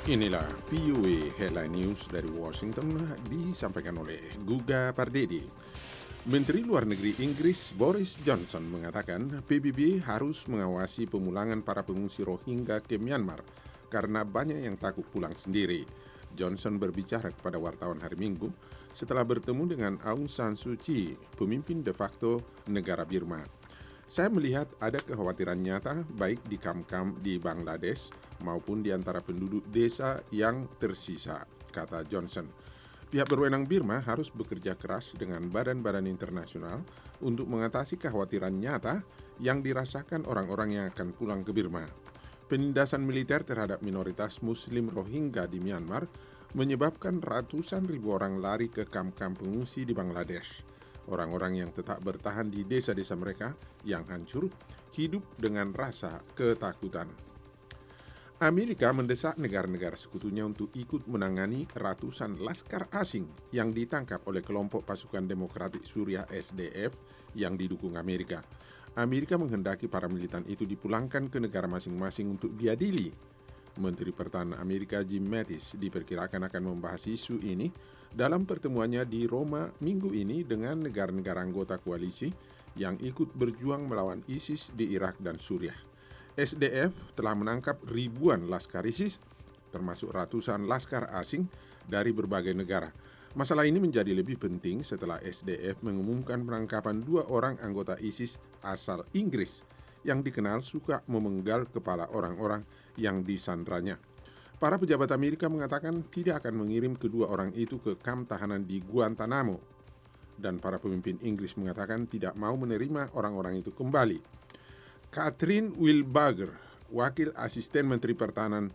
Inilah VOA Headline News dari Washington disampaikan oleh Guga Pardedi. Menteri Luar Negeri Inggris Boris Johnson mengatakan PBB harus mengawasi pemulangan para pengungsi Rohingya ke Myanmar karena banyak yang takut pulang sendiri. Johnson berbicara kepada wartawan hari Minggu setelah bertemu dengan Aung San Suu Kyi, pemimpin de facto negara Burma. Saya melihat ada kekhawatiran nyata baik di kamp-kamp di Bangladesh maupun di antara penduduk desa yang tersisa, kata Johnson. Pihak berwenang Burma harus bekerja keras dengan badan-badan internasional untuk mengatasi kekhawatiran nyata yang dirasakan orang-orang yang akan pulang ke Burma. Penindasan militer terhadap minoritas Muslim Rohingya di Myanmar menyebabkan ratusan ribu orang lari ke kamp-kamp pengungsi di Bangladesh. Orang-orang yang tetap bertahan di desa-desa mereka yang hancur hidup dengan rasa ketakutan. Amerika mendesak negara-negara sekutunya untuk ikut menangani ratusan laskar asing yang ditangkap oleh kelompok pasukan Demokratik Suriah SDF yang didukung Amerika. Amerika menghendaki para militan itu dipulangkan ke negara masing-masing untuk diadili. Menteri Pertahanan Amerika Jim Mattis diperkirakan akan membahas isu ini dalam pertemuannya di Roma minggu ini dengan negara-negara anggota koalisi yang ikut berjuang melawan ISIS di Irak dan Suriah. SDF telah menangkap ribuan laskar ISIS, termasuk ratusan laskar asing dari berbagai negara. Masalah ini menjadi lebih penting setelah SDF mengumumkan penangkapan 2 orang anggota ISIS asal Inggris yang dikenal suka memenggal kepala orang-orang yang disandranya. Para pejabat Amerika mengatakan tidak akan mengirim kedua orang itu ke kamp tahanan di Guantanamo. Dan para pemimpin Inggris mengatakan tidak mau menerima orang-orang itu kembali. Catherine Wilbarger, wakil asisten Menteri Pertahanan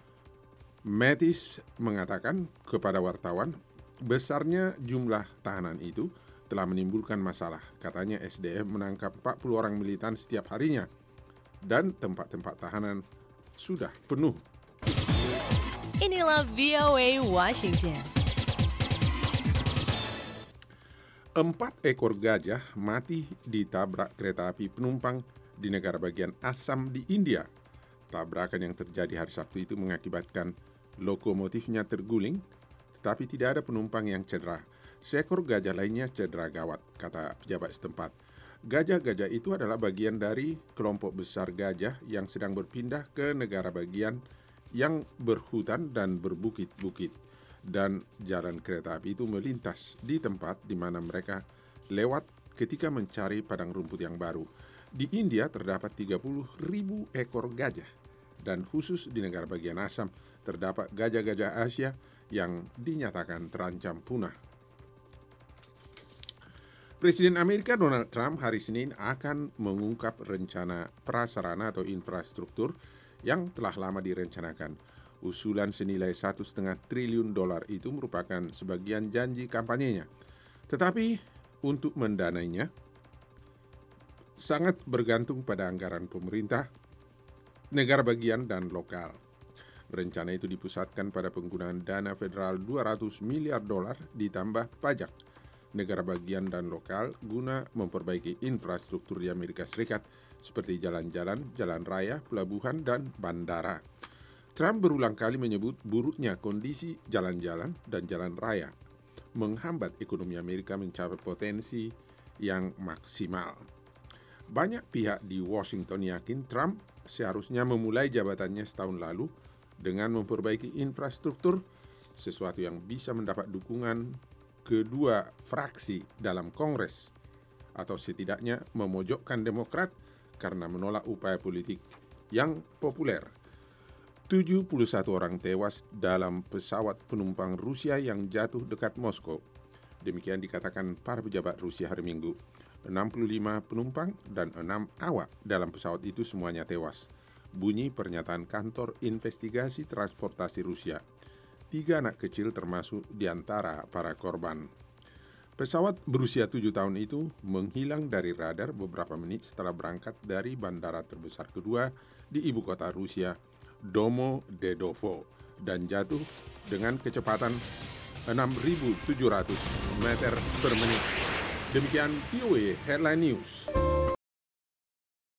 Mattis, mengatakan kepada wartawan, besarnya jumlah tahanan itu telah menimbulkan masalah. Katanya SDF menangkap 40 orang militan setiap harinya dan tempat-tempat tahanan sudah penuh. Inilah VOA Washington. 4 ekor gajah mati ditabrak kereta api penumpang di negara bagian Assam di India. Tabrakan yang terjadi hari Sabtu itu mengakibatkan lokomotifnya terguling, tetapi tidak ada penumpang yang cedera. Seekor gajah lainnya cedera gawat, kata pejabat setempat. Gajah-gajah itu adalah bagian dari kelompok besar gajah yang sedang berpindah ke negara bagian yang berhutan dan berbukit-bukit. Dan jalan kereta api itu melintas di tempat di mana mereka lewat ketika mencari padang rumput yang baru. Di India terdapat 30.000 ekor gajah. Dan khusus di negara bagian Assam terdapat gajah-gajah Asia yang dinyatakan terancam punah. Presiden Amerika Donald Trump hari Senin akan mengungkap rencana prasarana atau infrastruktur yang telah lama direncanakan. Usulan senilai $1,5 triliun itu merupakan sebagian janji kampanyenya. Tetapi untuk mendanainya sangat bergantung pada anggaran pemerintah, negara bagian dan lokal. Rencana itu dipusatkan pada penggunaan dana federal $200 miliar ditambah pajak negara bagian dan lokal guna memperbaiki infrastruktur di Amerika Serikat seperti jalan-jalan, jalan raya, pelabuhan, dan bandara. Trump berulang kali menyebut buruknya kondisi jalan-jalan dan jalan raya menghambat ekonomi Amerika mencapai potensi yang maksimal. Banyak pihak di Washington yakin Trump seharusnya memulai jabatannya setahun lalu dengan memperbaiki infrastruktur, sesuatu yang bisa mendapat dukungan kedua fraksi dalam Kongres, atau setidaknya memojokkan Demokrat karena menolak upaya politik yang populer. 71 orang tewas dalam pesawat penumpang Rusia yang jatuh dekat Moskow. Demikian dikatakan para pejabat Rusia hari Minggu. 65 penumpang dan 6 awak dalam pesawat itu semuanya tewas. Bunyi pernyataan kantor investigasi transportasi Rusia. 3 anak kecil termasuk di antara para korban. Pesawat berusia 7 tahun itu menghilang dari radar beberapa menit setelah berangkat dari bandara terbesar kedua di ibu kota Rusia, Domodedovo, dan jatuh dengan kecepatan 6.700 meter per menit. Demikian VOA Headline News.